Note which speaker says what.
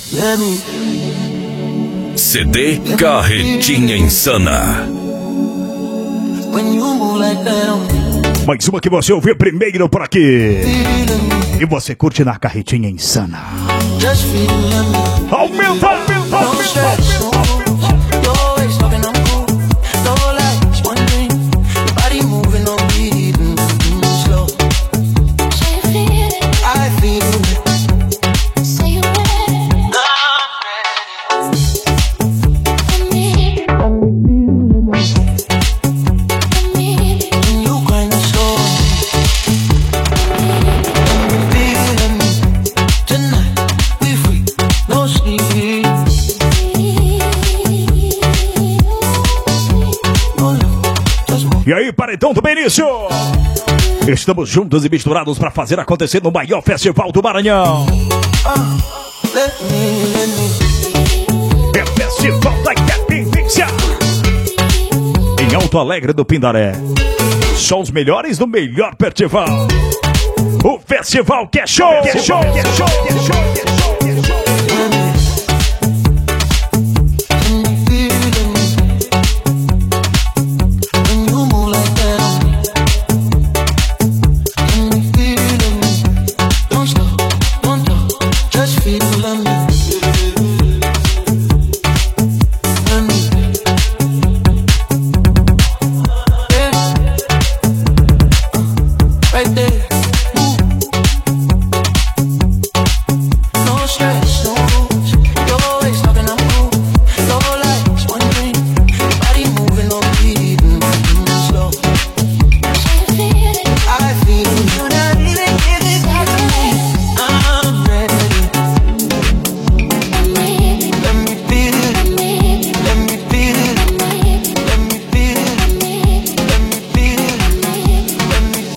Speaker 1: CD Carretinha Insana.
Speaker 2: Mais uma que você ouviu primeiro por aqui. E você curte na Carretinha Insana. Aumenta, aumenta, aumenta. E aí, paredão do Benício! Estamos juntos e misturados para fazer acontecer no maior festival do Maranhão. É Festival da Independência em Alto Alegre do Pindaré. São os melhores do melhor festival. O festival que é show! Que é show! Que é show! Que é show! Que é show! Que é show!
Speaker 3: Feel